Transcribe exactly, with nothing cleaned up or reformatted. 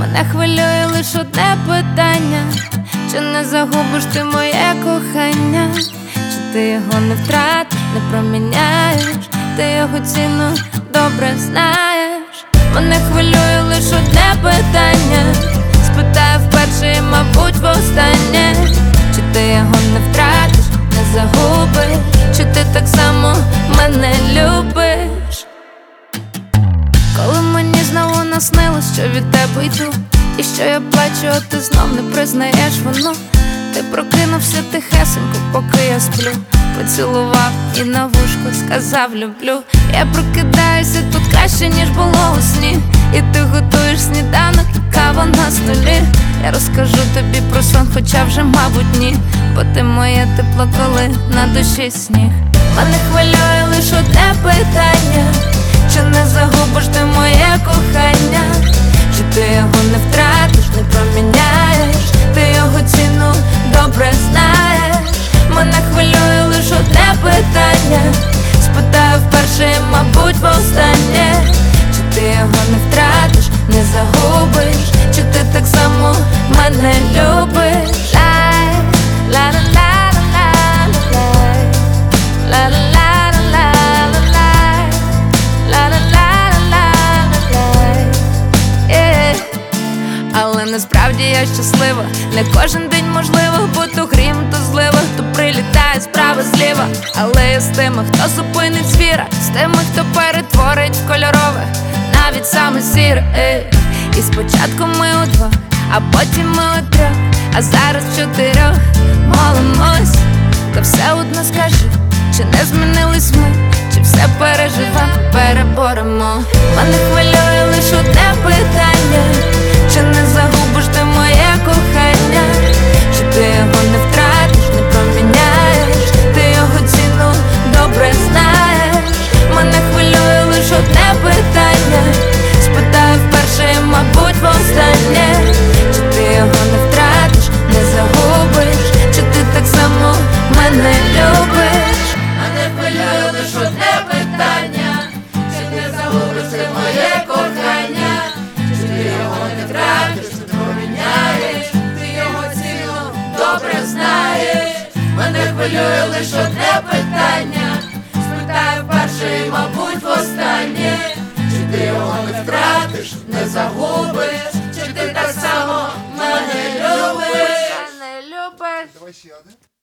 Мене хвилює лише одне питання: чи не загубиш ти моє кохання? Чи ти його не втратиш, не проміняєш? Ти його ціну добре знаєш. Мене хвилює лише одне питання, спитаю вперше і, мабуть, востаннє: чи ти його не втратиш, не загубиш? Чи ти так само мене любиш? Коли мені знову наснилось, що від тебе йду, і що я плачу, а ти знов не признаєш воно. Ти прокинувся тихесенько, поки я сплю, поцілував і на вушко сказав люблю. Я прокидаюся тут краще, ніж було у сні, і ти готуєш сніданок і кава на столі. Я розкажу тобі про сон, хоча вже, мабуть, ні, бо ти моє тепло, коли на душі сніг. Мене хвилює лише одне питання: чи не загубиш ти моє кохання? Чи ти його не втратиш, не проміняєш? Ти його ціну добре знаєш. Мене хвилює лише одне питання, спитаю вперше і, мабуть, востаннє: чи ти його не втратиш, не загубиш? Чи ти так само мене любиш? Але насправді я щаслива. Не кожен день можливо, бо то грім, то злива, то прилітає справа зліва. Але я з тими, хто зупинить звіра, з тими, хто перетворить в кольорове, навіть саме сіре. Ей. І спочатку ми удвох, а потім ми утрьох, а зараз в чотирьох молимось. Та все одно скажи, чи не змінились ми, чи все переживемо, переборемо. Мене хвилює лише одне питання: чи не загубиш ти моє кохання? Чи ти його не втратиш, не проміняєш? Ти його ціну добре знаєш. Мене хвилює лише одне питання, спитаю вперше і, мабуть, востаннє: чи ти його не втратиш, не загубиш? Чи ти так само мене любиш? Мене хвилює лише одне питання: чи не загубиш ти моє кохання? Чи ти його не втратиш, не проміняєш? Ти його ціну добре знаєш. Мене хвилює лише одне питання, спитаю вперше і, мабуть, востаннє: чи ти його не втратиш, не загубиш? Чи ти так само мене любиш? Мене любиш. Давай ще один.